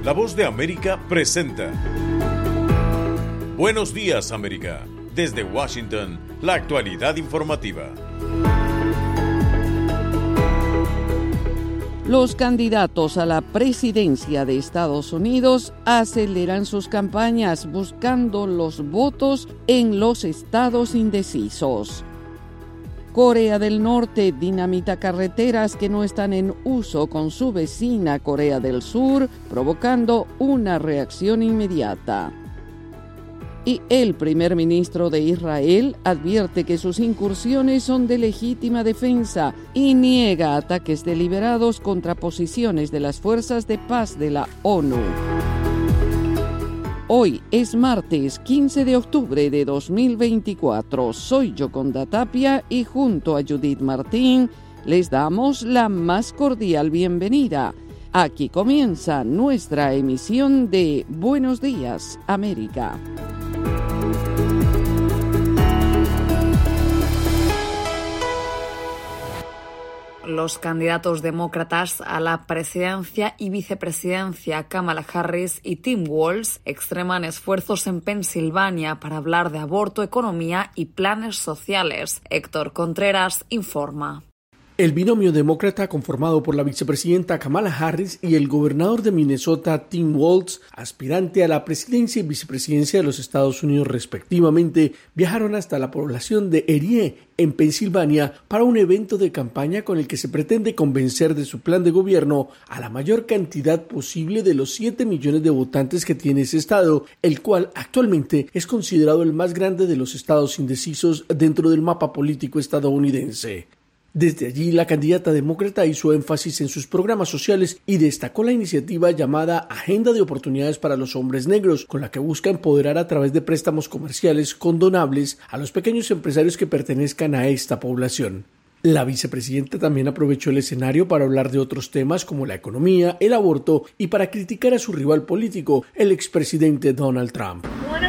La Voz de América presenta Buenos Días, América. Desde Washington, la actualidad informativa. Los candidatos a la presidencia de Estados Unidos aceleran sus campañas buscando los votos en los estados indecisos. Corea del Norte dinamita carreteras que no están en uso con su vecina Corea del Sur, provocando una reacción inmediata. Y el primer ministro de Israel advierte que sus incursiones son de legítima defensa y niega ataques deliberados contra posiciones de las fuerzas de paz de la ONU. Hoy es martes 15 de octubre de 2024. Soy Yoconda Tapia y junto a Judith Martín les damos la más cordial bienvenida. Aquí comienza nuestra emisión de Buenos Días, América. Los candidatos demócratas a la presidencia y vicepresidencia Kamala Harris y Tim Walz extreman esfuerzos en Pensilvania para hablar de aborto, economía y planes sociales. Héctor Contreras informa. El binomio demócrata conformado por la vicepresidenta Kamala Harris y el gobernador de Minnesota Tim Walz, aspirante a la presidencia y vicepresidencia de los Estados Unidos respectivamente, viajaron hasta la población de Erie, en Pensilvania, para un evento de campaña con el que se pretende convencer de su plan de gobierno a la mayor cantidad posible de los 7 millones de votantes que tiene ese estado, el cual actualmente es considerado el más grande de los estados indecisos dentro del mapa político estadounidense. Desde allí, la candidata demócrata hizo énfasis en sus programas sociales y destacó la iniciativa llamada Agenda de Oportunidades para los Hombres Negros, con la que busca empoderar a través de préstamos comerciales condonables a los pequeños empresarios que pertenezcan a esta población. La vicepresidenta también aprovechó el escenario para hablar de otros temas como la economía, el aborto y para criticar a su rival político, el expresidente Donald Trump.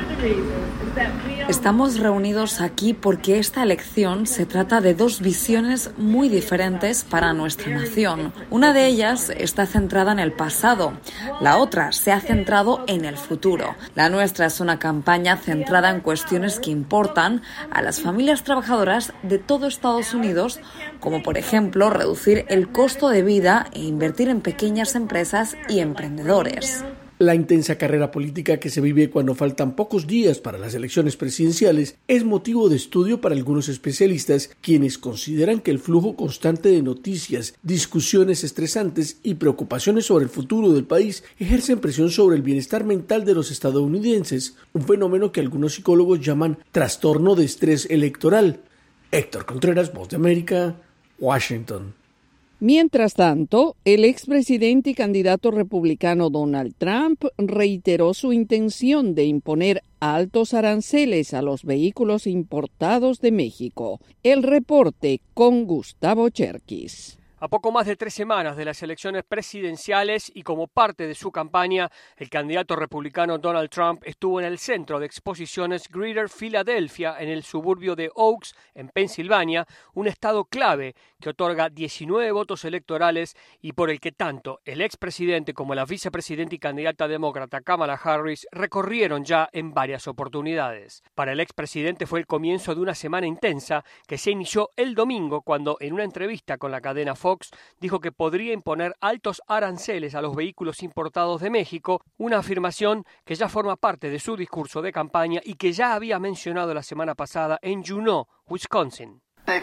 Estamos reunidos aquí porque esta elección se trata de dos visiones muy diferentes para nuestra nación. Una de ellas está centrada en el pasado, la otra se ha centrado en el futuro. La nuestra es una campaña centrada en cuestiones que importan a las familias trabajadoras de todo Estados Unidos, como por ejemplo reducir el costo de vida e invertir en pequeñas empresas y emprendedores. La intensa carrera política que se vive cuando faltan pocos días para las elecciones presidenciales es motivo de estudio para algunos especialistas, quienes consideran que el flujo constante de noticias, discusiones estresantes y preocupaciones sobre el futuro del país ejercen presión sobre el bienestar mental de los estadounidenses, un fenómeno que algunos psicólogos llaman trastorno de estrés electoral. Héctor Contreras, Voz de América, Washington. Mientras tanto, el expresidente y candidato republicano Donald Trump reiteró su intención de imponer altos aranceles a los vehículos importados de México. El reporte con Gustavo Cherkis. A poco más de 3 semanas de las elecciones presidenciales y como parte de su campaña, el candidato republicano Donald Trump estuvo en el centro de exposiciones Greater Philadelphia, en el suburbio de Oaks, en Pensilvania, un estado clave que otorga 19 votos electorales y por el que tanto el expresidente como la vicepresidenta y candidata demócrata Kamala Harris recorrieron ya en varias oportunidades. Para el expresidente fue el comienzo de una semana intensa que se inició el domingo cuando, en una entrevista con la cadena Fox, dijo que podría imponer altos aranceles a los vehículos importados de México, una afirmación que ya forma parte de su discurso de campaña y que ya había mencionado la semana pasada en Juneau, Wisconsin.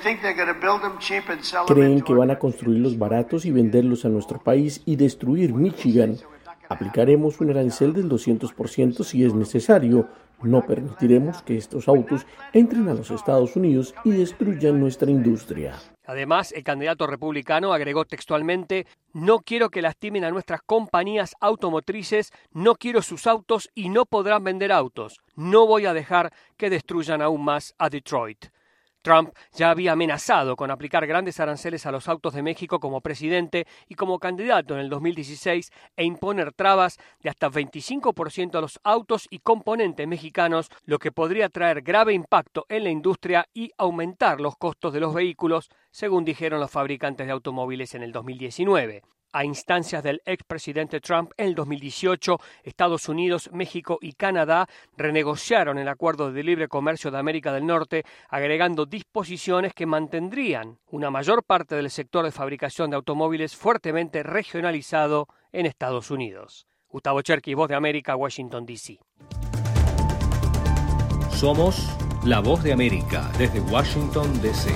Creen que van a construirlos baratos y venderlos a nuestro país y destruir Michigan. Aplicaremos un arancel del 200% si es necesario. No permitiremos que estos autos entren a los Estados Unidos y destruyan nuestra industria. Además, el candidato republicano agregó textualmente: no quiero que lastimen a nuestras compañías automotrices, no quiero sus autos y no podrán vender autos. No voy a dejar que destruyan aún más a Detroit. Trump ya había amenazado con aplicar grandes aranceles a los autos de México como presidente y como candidato en el 2016 e imponer trabas de hasta 25% a los autos y componentes mexicanos, lo que podría traer grave impacto en la industria y aumentar los costos de los vehículos, según dijeron los fabricantes de automóviles en el 2019. A instancias del expresidente Trump, en el 2018, Estados Unidos, México y Canadá renegociaron el Acuerdo de Libre Comercio de América del Norte, agregando disposiciones que mantendrían una mayor parte del sector de fabricación de automóviles fuertemente regionalizado en Estados Unidos. Gustavo Cherky, Voz de América, Washington, D.C. Somos la Voz de América desde Washington, D.C.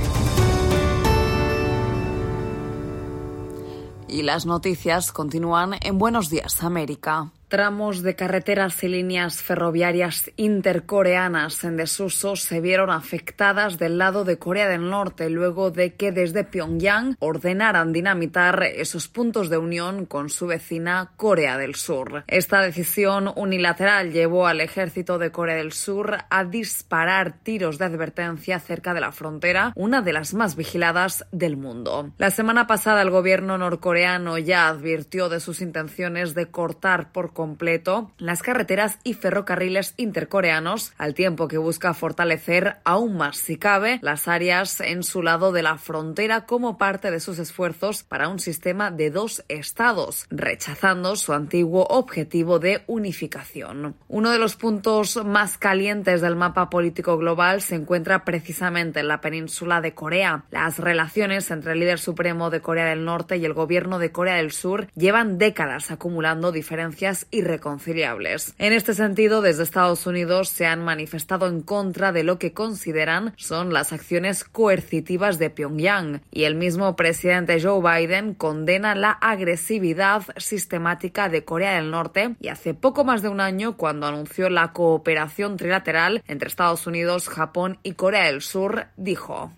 Y las noticias continúan en Buenos Días, América. Tramos de carreteras y líneas ferroviarias intercoreanas en desuso se vieron afectadas del lado de Corea del Norte luego de que desde Pyongyang ordenaran dinamitar esos puntos de unión con su vecina Corea del Sur. Esta decisión unilateral llevó al ejército de Corea del Sur a disparar tiros de advertencia cerca de la frontera, una de las más vigiladas del mundo. La semana pasada el gobierno norcoreano ya advirtió de sus intenciones de cortar por completo las carreteras y ferrocarriles intercoreanos, al tiempo que busca fortalecer aún más, si cabe, las áreas en su lado de la frontera como parte de sus esfuerzos para un sistema de 2 estados, rechazando su antiguo objetivo de unificación. Uno de los puntos más calientes del mapa político global se encuentra precisamente en la península de Corea. Las relaciones entre el líder supremo de Corea del Norte y el gobierno de Corea del Sur llevan décadas acumulando diferencias irreconciliables. En este sentido, desde Estados Unidos se han manifestado en contra de lo que consideran son las acciones coercitivas de Pyongyang, y el mismo presidente Joe Biden condena la agresividad sistemática de Corea del Norte, y hace poco más de un año, cuando anunció la cooperación trilateral entre Estados Unidos, Japón y Corea del Sur, dijo: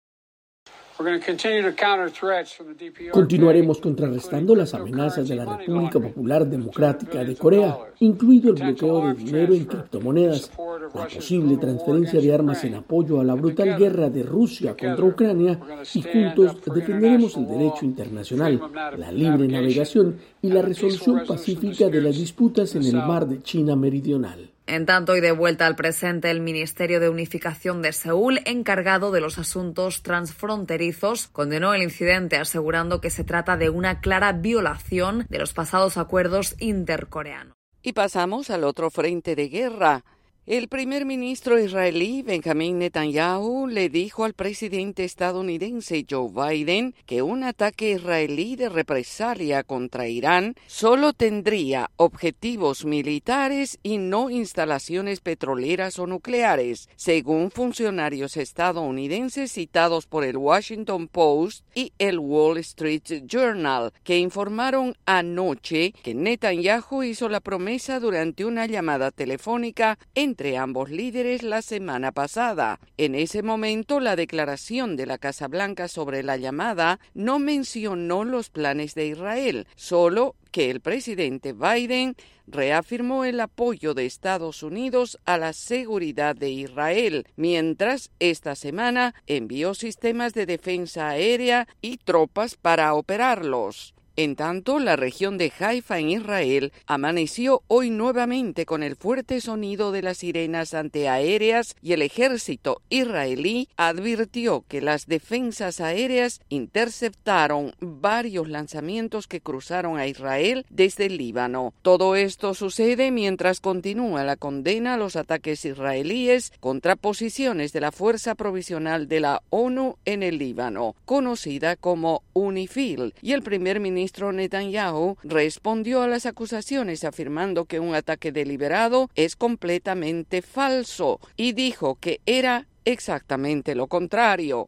Continuaremos contrarrestando las amenazas de la República Popular Democrática de Corea, incluido el bloqueo de dinero en criptomonedas, la posible transferencia de armas en apoyo a la brutal guerra de Rusia contra Ucrania, y juntos defenderemos el derecho internacional, la libre navegación y la resolución pacífica de las disputas en el mar de China Meridional. En tanto, y de vuelta al presente, el Ministerio de Unificación de Seúl, encargado de los asuntos transfronterizos, condenó el incidente asegurando que se trata de una clara violación de los pasados acuerdos intercoreanos. Y pasamos al otro frente de guerra. El primer ministro israelí Benjamin Netanyahu le dijo al presidente estadounidense Joe Biden que un ataque israelí de represalia contra Irán solo tendría objetivos militares y no instalaciones petroleras o nucleares, según funcionarios estadounidenses citados por el Washington Post y el Wall Street Journal, que informaron anoche que Netanyahu hizo la promesa durante una llamada telefónica entre ambos líderes la semana pasada. En ese momento, la declaración de la Casa Blanca sobre la llamada no mencionó los planes de Israel, solo que el presidente Biden reafirmó el apoyo de Estados Unidos a la seguridad de Israel, mientras esta semana envió sistemas de defensa aérea y tropas para operarlos. En tanto, la región de Haifa en Israel amaneció hoy nuevamente con el fuerte sonido de las sirenas antiaéreas, y el ejército israelí advirtió que las defensas aéreas interceptaron varios lanzamientos que cruzaron a Israel desde el Líbano. Todo esto sucede mientras continúa la condena a los ataques israelíes contra posiciones de la Fuerza Provisional de la ONU en el Líbano, conocida como UNIFIL, y el primer ministro Netanyahu respondió a las acusaciones afirmando que un ataque deliberado es completamente falso y dijo que era exactamente lo contrario.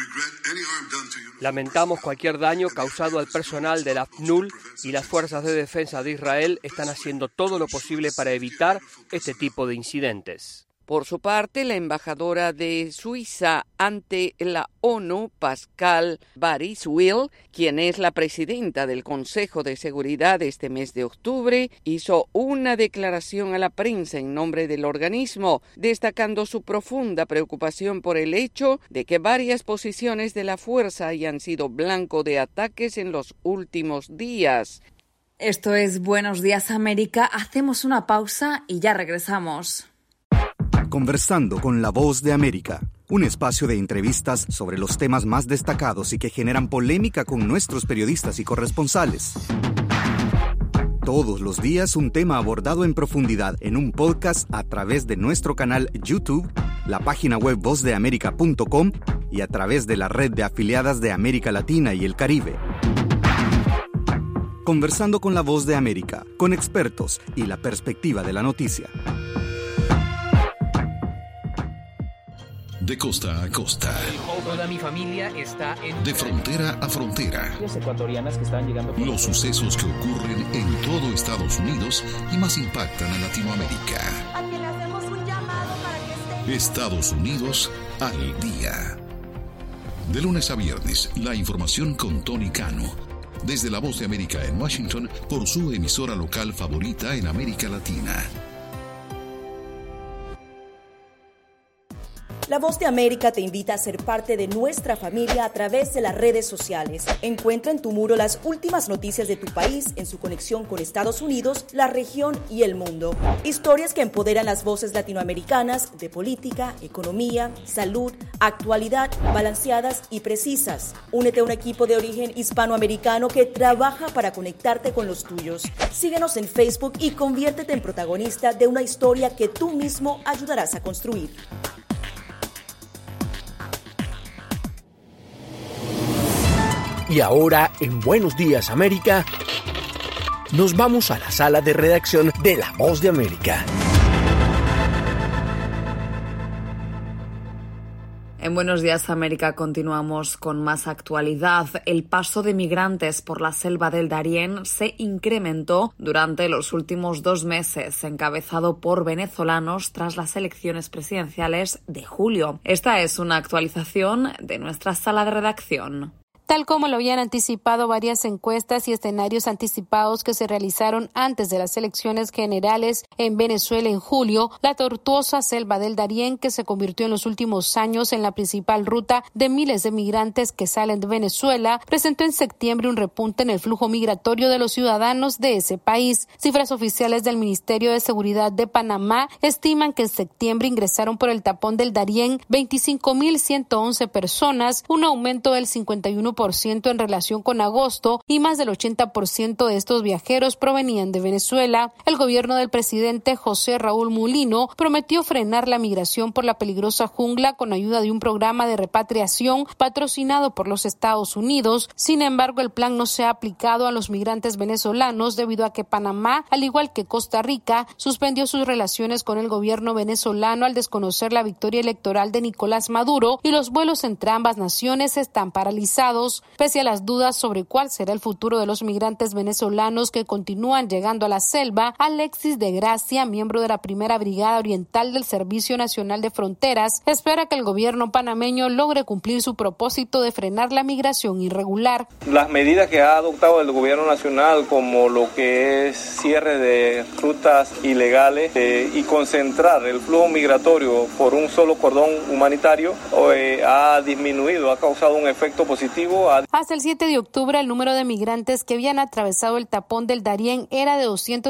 Lamentamos cualquier daño causado al personal de la PNUD, y las fuerzas de defensa de Israel están haciendo todo lo posible para evitar este tipo de incidentes. Por su parte, la embajadora de Suiza ante la ONU, Pascal Bariswil, quien es la presidenta del Consejo de Seguridad este mes de octubre, hizo una declaración a la prensa en nombre del organismo, destacando su profunda preocupación por el hecho de que varias posiciones de la fuerza hayan sido blanco de ataques en los últimos días. Esto es Buenos Días, América. Hacemos una pausa y ya regresamos. Conversando con la Voz de América. un espacio de entrevistas sobre los temas más destacados y que generan polémica con nuestros periodistas y corresponsales. Todos los días un tema abordado en profundidad en un podcast a través de nuestro canal YouTube, la página web vozdeamerica.com y a través de la red de afiliadas de América Latina y el Caribe. Conversando con la Voz de América, con expertos y la perspectiva de la noticia. De costa a costa. Toda mi familia está en... De frontera a frontera. Ecuatorianas que están llegando... Los sucesos que ocurren en todo Estados Unidos y más impactan a Latinoamérica. A quien le hacemos un llamado para que esté... Estados Unidos al día. De lunes a viernes, la información con Tony Cano. Desde La Voz de América en Washington, por su emisora local favorita en América Latina. La Voz de América te invita a ser parte de nuestra familia a través de las redes sociales. Encuentra en tu muro las últimas noticias de tu país en su conexión con Estados Unidos, la región y el mundo. Historias que empoderan las voces latinoamericanas de política, economía, salud, actualidad, balanceadas y precisas. Únete a un equipo de origen hispanoamericano que trabaja para conectarte con los tuyos. Síguenos en Facebook y conviértete en protagonista de una historia que tú mismo ayudarás a construir. Y ahora, en Buenos Días América, nos vamos a la sala de redacción de La Voz de América. En Buenos Días América continuamos con más actualidad. El paso de migrantes por la selva del Darién se incrementó durante los últimos 2 meses, encabezado por venezolanos tras las elecciones presidenciales de julio. Esta es una actualización de nuestra sala de redacción. Tal como lo habían anticipado varias encuestas y escenarios anticipados que se realizaron antes de las elecciones generales en Venezuela en julio, la tortuosa selva del Darién, que se convirtió en los últimos años en la principal ruta de miles de migrantes que salen de Venezuela, presentó en septiembre un repunte en el flujo migratorio de los ciudadanos de ese país. Cifras oficiales del Ministerio de Seguridad de Panamá estiman que en septiembre ingresaron por el tapón del Darién 25.111 personas, un aumento del 51% en relación con agosto, y más del 80% de estos viajeros provenían de Venezuela. El gobierno del presidente José Raúl Mulino prometió frenar la migración por la peligrosa jungla con ayuda de un programa de repatriación patrocinado por los Estados Unidos. Sin embargo, el plan no se ha aplicado a los migrantes venezolanos debido a que Panamá, al igual que Costa Rica, suspendió sus relaciones con el gobierno venezolano al desconocer la victoria electoral de Nicolás Maduro, y los vuelos entre ambas naciones están paralizados. Pese a las dudas sobre cuál será el futuro de los migrantes venezolanos que continúan llegando a la selva, Alexis de Gracia, miembro de la Primera Brigada Oriental del Servicio Nacional de Fronteras, espera que el gobierno panameño logre cumplir su propósito de frenar la migración irregular. Las medidas que ha adoptado el gobierno nacional, como lo que es cierre de rutas ilegales y concentrar el flujo migratorio por un solo cordón humanitario, ha disminuido, ha causado un efecto positivo. Hasta el 7 de octubre, el número de migrantes que habían atravesado el tapón del Darién era de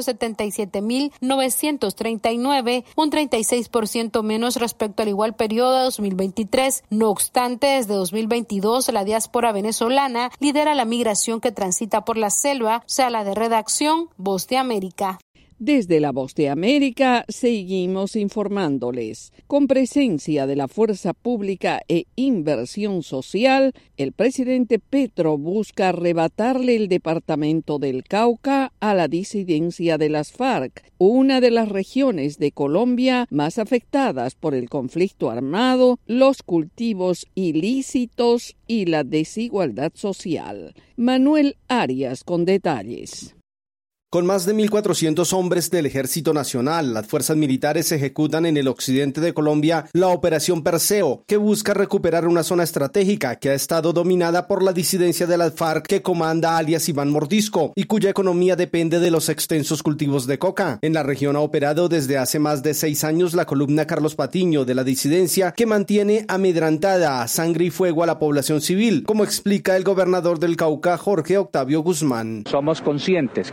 277.939, un 36% menos respecto al igual periodo de 2023. No obstante, desde 2022, la diáspora venezolana lidera la migración que transita por la selva. Sala de redacción, Voz de América. Desde La Voz de América seguimos informándoles. Con presencia de la Fuerza Pública e Inversión Social, el presidente Petro busca arrebatarle el departamento del Cauca a la disidencia de las FARC, una de las regiones de Colombia más afectadas por el conflicto armado, los cultivos ilícitos y la desigualdad social. Manuel Arias con detalles. Con más de 1.400 hombres del Ejército Nacional, las fuerzas militares ejecutan en el occidente de Colombia la Operación Perseo, que busca recuperar una zona estratégica que ha estado dominada por la disidencia de las FARC que comanda alias Iván Mordisco y cuya economía depende de los extensos cultivos de coca. En la región ha operado desde hace más de 6 años la columna Carlos Patiño de la disidencia, que mantiene amedrantada a sangre y fuego a la población civil, como explica el gobernador del Cauca, Jorge Octavio Guzmán. Somos conscientes que este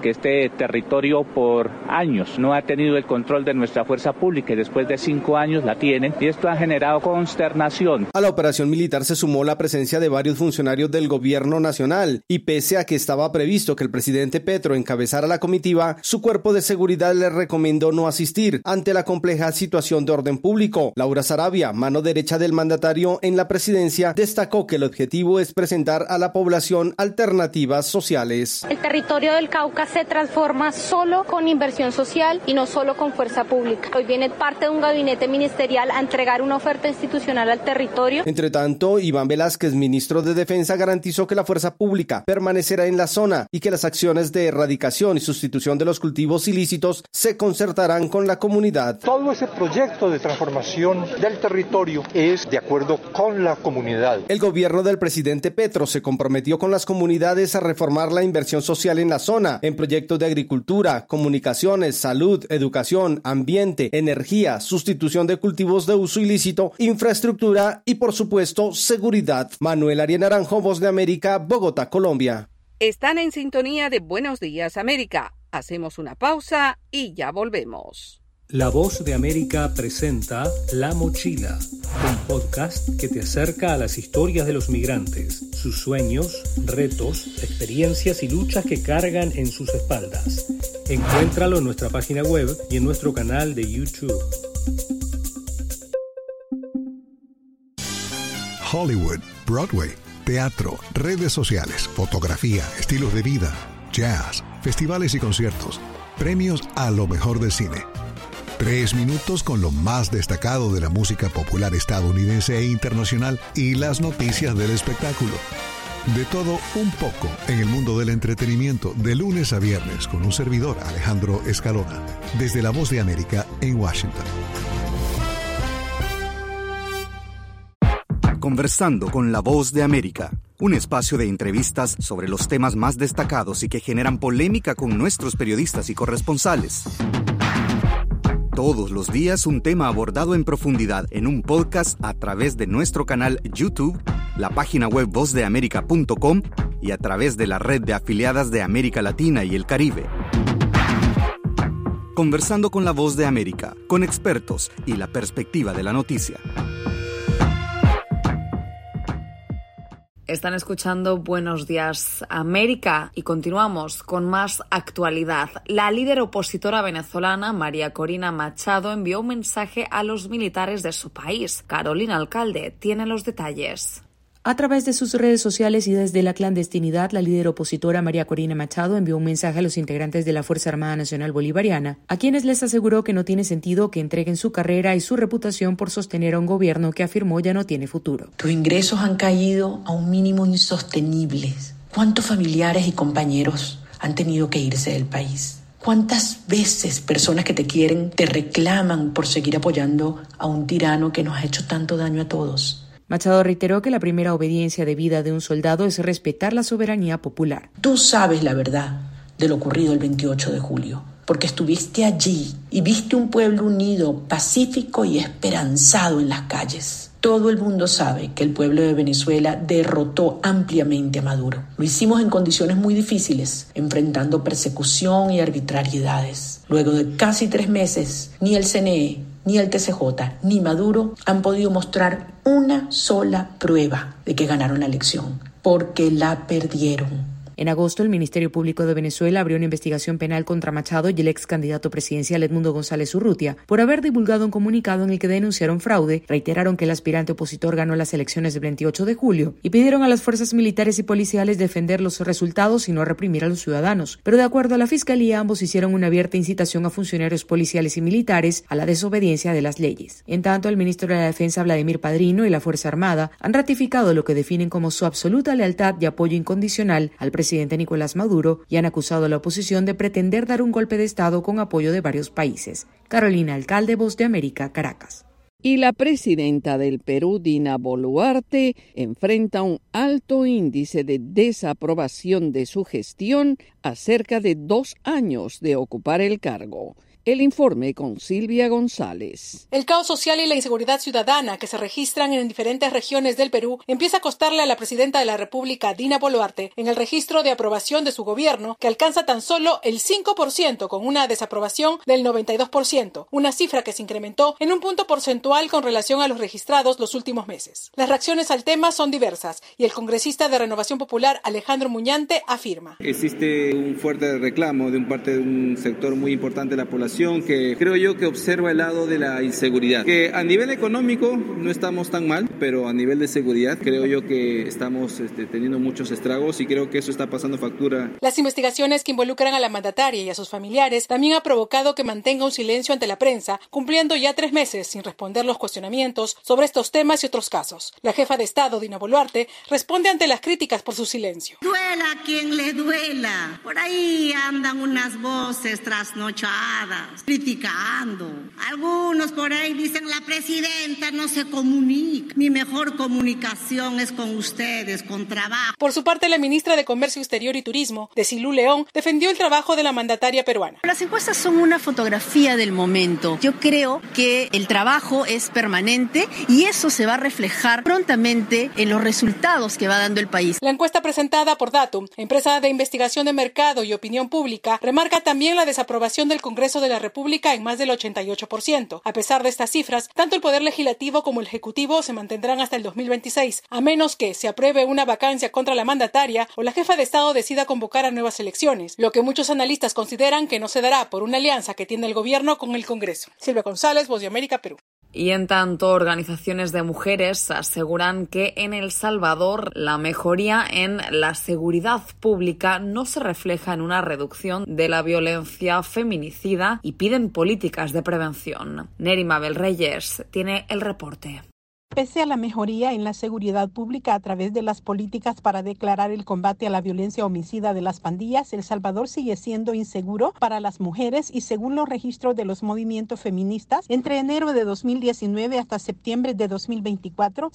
este territorio por años. No ha tenido el control de nuestra fuerza pública y después de 5 años la tienen, y esto ha generado consternación. A la operación militar se sumó la presencia de varios funcionarios del gobierno nacional y pese a que estaba previsto que el presidente Petro encabezara la comitiva, su cuerpo de seguridad le recomendó no asistir ante la compleja situación de orden público. Laura Sarabia, mano derecha del mandatario en la presidencia, destacó que el objetivo es presentar a la población alternativas sociales. El territorio del Cauca se transforma solo con inversión social y no solo con fuerza pública. Hoy viene parte de un gabinete ministerial a entregar una oferta institucional al territorio. Entre tanto, Iván Velázquez, ministro de Defensa, garantizó que la fuerza pública permanecerá en la zona y que las acciones de erradicación y sustitución de los cultivos ilícitos se concertarán con la comunidad. Todo ese proyecto de transformación del territorio es de acuerdo con la comunidad. El gobierno del presidente Petro se comprometió con las comunidades a reformar la inversión social en la zona, en proyectos de agricultura, comunicaciones, salud, educación, ambiente, energía, sustitución de cultivos de uso ilícito, infraestructura y, por supuesto, seguridad. Manuel Ariel Naranjo, Voz de América, Bogotá, Colombia. Están en sintonía de Buenos Días, América. Hacemos una pausa y ya volvemos. La Voz de América presenta La Mochila, un podcast que te acerca a las historias de los migrantes, sus sueños, retos, experiencias y luchas que cargan en sus espaldas. Encuéntralo en nuestra página web y en nuestro canal de YouTube. Hollywood, Broadway, teatro, redes sociales, fotografía, estilos de vida, jazz, festivales y conciertos, premios a lo mejor del cine. 3 minutos con lo más destacado de la música popular estadounidense e internacional y las noticias del espectáculo. De todo un poco en el mundo del entretenimiento, de lunes a viernes con un servidor, Alejandro Escalona, desde La Voz de América en Washington. Conversando con La Voz de América, un espacio de entrevistas sobre los temas más destacados y que generan polémica con nuestros periodistas y corresponsales. Todos los días un tema abordado en profundidad en un podcast a través de nuestro canal YouTube, la página web vozdeamerica.com y a través de la red de afiliadas de América Latina y el Caribe. Conversando con La Voz de América, con expertos y la perspectiva de la noticia. Están escuchando Buenos Días América y continuamos con más actualidad. La líder opositora venezolana María Corina Machado envió un mensaje a los militares de su país. Carolina Alcalde tiene los detalles. A través de sus redes sociales y desde la clandestinidad, la líder opositora María Corina Machado envió un mensaje a los integrantes de la Fuerza Armada Nacional Bolivariana, a quienes les aseguró que no tiene sentido que entreguen su carrera y su reputación por sostener a un gobierno que afirmó ya no tiene futuro. Tus ingresos han caído a un mínimo insostenible. ¿Cuántos familiares y compañeros han tenido que irse del país? ¿Cuántas veces personas que te quieren te reclaman por seguir apoyando a un tirano que nos ha hecho tanto daño a todos? Machado reiteró que la primera obediencia debida de un soldado es respetar la soberanía popular. Tú sabes la verdad de lo ocurrido el 28 de julio, porque estuviste allí y viste un pueblo unido, pacífico y esperanzado en las calles. Todo el mundo sabe que el pueblo de Venezuela derrotó ampliamente a Maduro. Lo hicimos en condiciones muy difíciles, enfrentando persecución y arbitrariedades. Luego de casi 3 meses, ni el CNE, ni el TCJ, ni Maduro han podido mostrar una sola prueba de que ganaron la elección, porque la perdieron. En agosto, el Ministerio Público de Venezuela abrió una investigación penal contra Machado y el ex candidato presidencial Edmundo González Urrutia por haber divulgado un comunicado en el que denunciaron fraude, reiteraron que el aspirante opositor ganó las elecciones del 28 de julio y pidieron a las fuerzas militares y policiales defender los resultados y no reprimir a los ciudadanos. Pero de acuerdo a la Fiscalía, ambos hicieron una abierta incitación a funcionarios policiales y militares a la desobediencia de las leyes. En tanto, el ministro de la Defensa, Vladimir Padrino, y la Fuerza Armada han ratificado lo que definen como su absoluta lealtad y apoyo incondicional al presidente Nicolás Maduro y han acusado a la oposición de pretender dar un golpe de Estado con apoyo de varios países. Carolina Alcalde, Voz de América, Caracas. Y la presidenta del Perú, Dina Boluarte, enfrenta un alto índice de desaprobación de su gestión a cerca de 2 años de ocupar el cargo. El informe con Silvia González. El caos social y la inseguridad ciudadana que se registran en diferentes regiones del Perú empieza a costarle a la presidenta de la República, Dina Boluarte, en el registro de aprobación de su gobierno, que alcanza tan solo el 5% con una desaprobación del 92%, una cifra que se incrementó en un punto porcentual con relación a los registrados los últimos meses. Las reacciones al tema son diversas y el congresista de Renovación Popular, Alejandro Muñante, afirma. Existe un fuerte reclamo de parte de un sector muy importante de la población que creo yo que observa el lado de la inseguridad. Que a nivel económico no estamos tan mal, pero a nivel de seguridad creo yo que estamos teniendo muchos estragos y creo que eso está pasando factura. Las investigaciones que involucran a la mandataria y a sus familiares también ha provocado que mantenga un silencio ante la prensa, cumpliendo ya 3 meses sin responder los cuestionamientos sobre estos temas y otros casos. La jefa de Estado, Dina Boluarte, responde ante las críticas por su silencio. Duela a quien le duela. Por ahí andan unas voces trasnochadas, criticando. Algunos por ahí dicen la presidenta no se comunica. Mi mejor comunicación es con ustedes, con trabajo. Por su parte, la ministra de Comercio Exterior y Turismo, Desilu León, defendió el trabajo de la mandataria peruana. Las encuestas son una fotografía del momento. Yo creo que el trabajo es permanente y eso se va a reflejar prontamente en los resultados que va dando el país. La encuesta presentada por Datum, empresa de investigación de mercado y opinión pública, remarca también la desaprobación del Congreso de la República en más del 88%. A pesar de estas cifras, tanto el Poder Legislativo como el Ejecutivo se mantendrán hasta el 2026, a menos que se apruebe una vacancia contra la mandataria o la jefa de Estado decida convocar a nuevas elecciones, lo que muchos analistas consideran que no se dará por una alianza que tiene el gobierno con el Congreso. Silvia González, Voz de América, Perú. Y en tanto, organizaciones de mujeres aseguran que en El Salvador la mejoría en la seguridad pública no se refleja en una reducción de la violencia feminicida y piden políticas de prevención. Neri Mabel Reyes tiene el reporte. Pese a la mejoría en la seguridad pública a través de las políticas para declarar el combate a la violencia homicida de las pandillas, El Salvador sigue siendo inseguro para las mujeres y según los registros de los movimientos feministas, entre enero de 2019 hasta septiembre de 2024,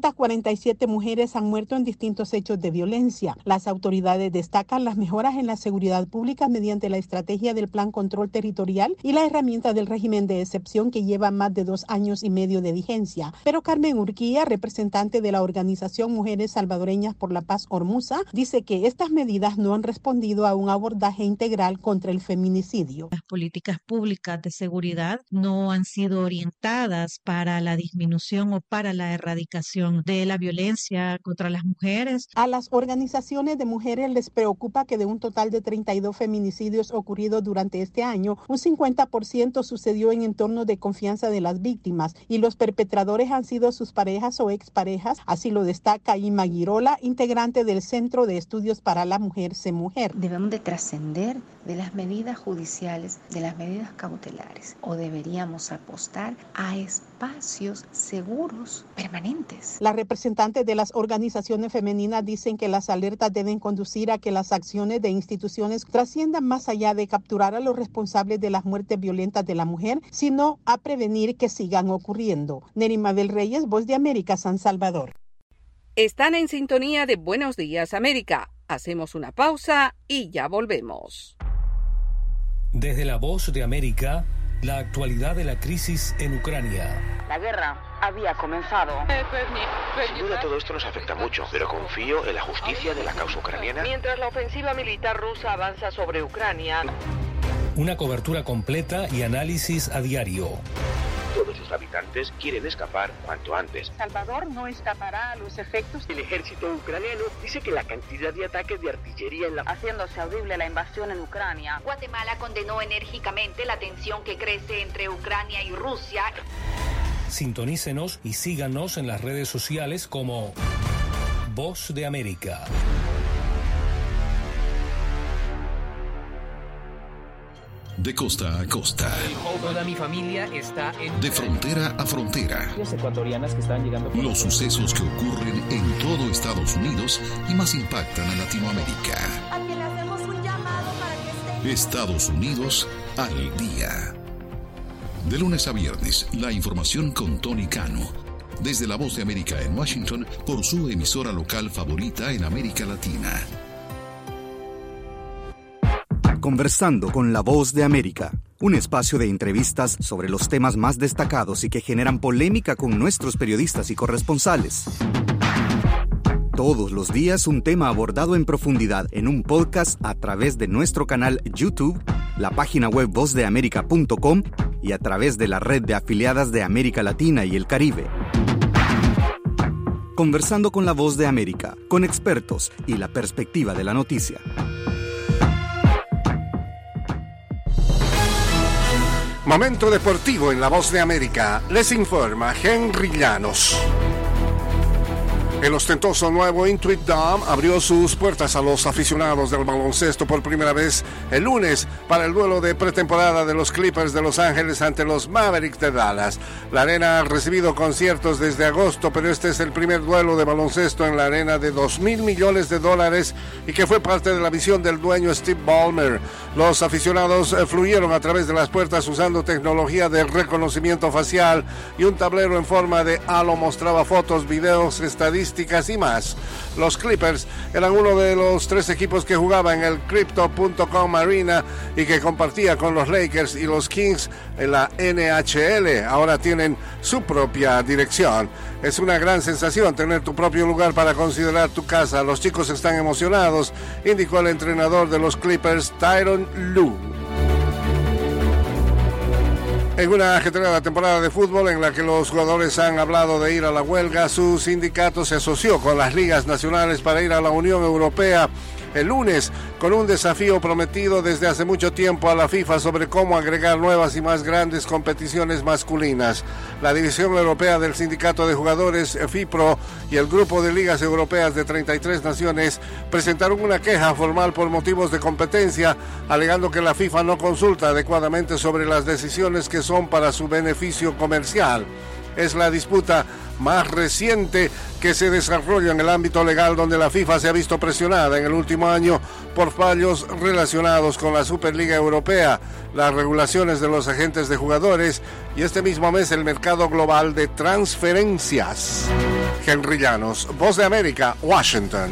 647 mujeres han muerto en distintos hechos de violencia. Las autoridades destacan las mejoras en la seguridad pública mediante la estrategia del Plan Control Territorial y la herramienta del régimen de excepción que lleva más de 2 años y medio de vigencia. Pero Carmen Urquía, representante de la organización Mujeres Salvadoreñas por la Paz Ormuza, dice que estas medidas no han respondido a un abordaje integral contra el feminicidio. Las políticas públicas de seguridad no han sido orientadas para la disminución o para la erradicación de la violencia contra las mujeres. A las organizaciones de mujeres les preocupa que de un total de 32 feminicidios ocurridos durante este año, un 50% sucedió en entornos de confianza de las víctimas y los perpetradores han sido sus parejas o exparejas, así lo destaca Ima Girola, integrante del Centro de Estudios para la Mujer CEMujer. Debemos de trascender de las medidas judiciales, de las medidas cautelares, o deberíamos apostar a espacios seguros, permanentes. Las representantes de las organizaciones femeninas dicen que las alertas deben conducir a que las acciones de instituciones trasciendan más allá de capturar a los responsables de las muertes violentas de la mujer, sino a prevenir que sigan ocurriendo. Neri Mabel Reyes, Voz de América, San Salvador. Están en sintonía de Buenos Días, América. Hacemos una pausa y ya volvemos. Desde la Voz de América, la actualidad de la crisis en Ucrania. La guerra había comenzado. Sin duda todo esto nos afecta mucho, pero confío en la justicia de la causa ucraniana. Mientras la ofensiva militar rusa avanza sobre Ucrania. Una cobertura completa y análisis a diario. Todos sus habitantes quieren escapar cuanto antes. Salvador no escapará a los efectos. El ejército ucraniano dice que la cantidad de ataques de artillería en la... haciéndose audible la invasión en Ucrania. Guatemala condenó enérgicamente la tensión que crece entre Ucrania y Rusia. Sintonícenos y síganos en las redes sociales como Voz de América. De costa a costa. Toda mi familia está en... De frontera a frontera. Ecuatorianas que están llegando... Los sucesos que ocurren en todo Estados Unidos y más impactan a Latinoamérica. A quien le hacemos un llamado para que esté... Estados Unidos al día. De lunes a viernes, la información con Tony Cano. Desde la Voz de América en Washington, por su emisora local favorita en América Latina. Conversando con la Voz de América, un espacio de entrevistas sobre los temas más destacados y que generan polémica con nuestros periodistas y corresponsales. Todos los días un tema abordado en profundidad en un podcast a través de nuestro canal YouTube, la página web vozdeamerica.com y a través de la red de afiliadas de América Latina y el Caribe. Conversando con la Voz de América, con expertos y la perspectiva de la noticia. Momento deportivo en la Voz de América. Les informa Henry Llanos. El ostentoso nuevo Intuit Dome abrió sus puertas a los aficionados del baloncesto por primera vez el lunes para el duelo de pretemporada de los Clippers de Los Ángeles ante los Mavericks de Dallas. La arena ha recibido conciertos desde agosto, pero este es el primer duelo de baloncesto en la arena de $2,000 millones y que fue parte de la visión del dueño Steve Ballmer. Los aficionados fluyeron a través de las puertas usando tecnología de reconocimiento facial y un tablero en forma de halo mostraba fotos, videos, estadísticas y más. Los Clippers eran uno de los 3 equipos que jugaba en el Crypto.com Arena y que compartía con los Lakers y los Kings en la NHL. Ahora tienen su propia dirección. Es una gran sensación tener tu propio lugar para considerar tu casa. Los chicos están emocionados, indicó el entrenador de los Clippers, Tyronn Lue. En una ajetreada temporada de fútbol en la que los jugadores han hablado de ir a la huelga, su sindicato se asoció con las ligas nacionales para ir a la Unión Europea el lunes con un desafío prometido desde hace mucho tiempo a la FIFA sobre cómo agregar nuevas y más grandes competiciones masculinas. La División Europea del Sindicato de Jugadores, FIPRO, y el Grupo de Ligas Europeas de 33 naciones presentaron una queja formal por motivos de competencia, alegando que la FIFA no consulta adecuadamente sobre las decisiones que son para su beneficio comercial. Es la disputa más reciente que se desarrolla en el ámbito legal, donde la FIFA se ha visto presionada en el último año por fallos relacionados con la Superliga Europea, las regulaciones de los agentes de jugadores y este mismo mes el mercado global de transferencias. Henry Llanos, Voz de América, Washington.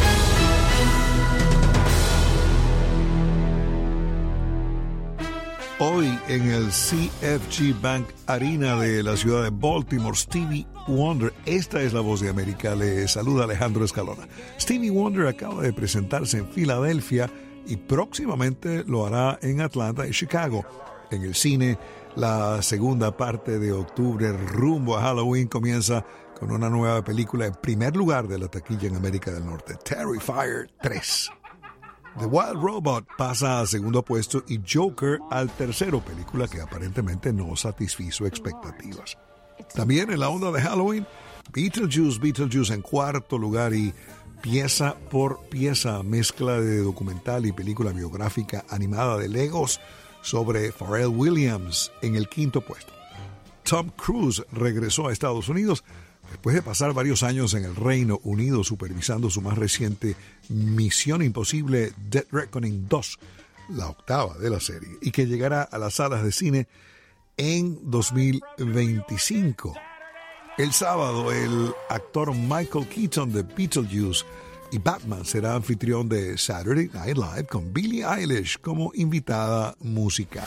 Hoy en el CFG Bank Arena de la ciudad de Baltimore, Stevie Wonder, esta es la Voz de América, le saluda Alejandro Escalona. Stevie Wonder acaba de presentarse en Filadelfia y próximamente lo hará en Atlanta y Chicago. En el cine, la segunda parte de octubre, rumbo a Halloween, comienza con una nueva película en primer lugar de la taquilla en América del Norte, Terrifier 3. The Wild Robot pasa a segundo puesto y Joker al tercero, película que aparentemente no satisfizo expectativas. También en la onda de Halloween, Beetlejuice en cuarto lugar y pieza por pieza, mezcla de documental y película biográfica animada de Legos sobre Pharrell Williams en el quinto puesto. Tom Cruise regresó a Estados Unidos después de pasar varios años en el Reino Unido supervisando su más reciente Misión Imposible Dead Reckoning 2, la octava de la serie, y que llegará a las salas de cine en 2025. El sábado, el actor Michael Keaton de Beetlejuice y Batman será anfitrión de Saturday Night Live con Billie Eilish como invitada musical.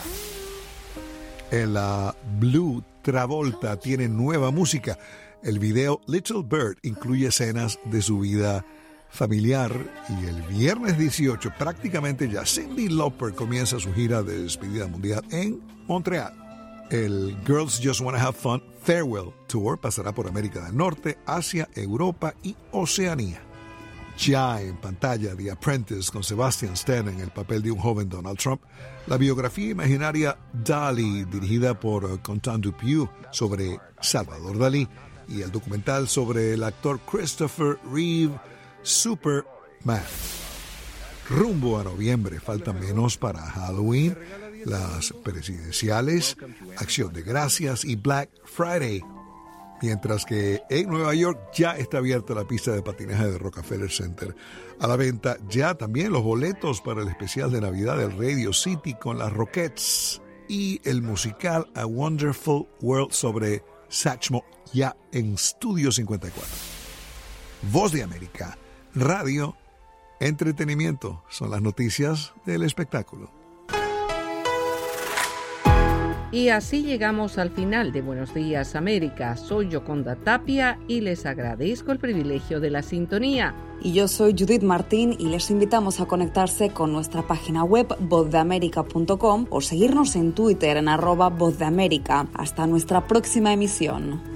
En la Blue, Travolta tiene nueva música. El video Little Bird incluye escenas de su vida familiar y el viernes 18 prácticamente ya Cyndi Lauper comienza su gira de despedida mundial en Montreal. El Girls Just Wanna Have Fun Farewell Tour pasará por América del Norte, Asia, Europa y Oceanía. Ya en pantalla The Apprentice con Sebastian Stan en el papel de un joven Donald Trump, la biografía imaginaria Dalí dirigida por Quentin Dupieux sobre Salvador Dalí y el documental sobre el actor Christopher Reeve, Superman. Rumbo a noviembre, falta menos para Halloween, las presidenciales, Acción de Gracias y Black Friday. Mientras que en Nueva York ya está abierta la pista de patinaje de Rockefeller Center. A la venta ya también los boletos para el especial de Navidad del Radio City con las Rockettes y el musical A Wonderful World sobre Satchmo ya en Studio 54. Voz de América, radio, entretenimiento, son las noticias del espectáculo. Y así llegamos al final de Buenos Días América. Soy Yoconda Tapia y les agradezco el privilegio de la sintonía. Y yo soy Judith Martín y les invitamos a conectarse con nuestra página web vozdeamerica.com o seguirnos en Twitter en @vozdeamerica. Hasta nuestra próxima emisión.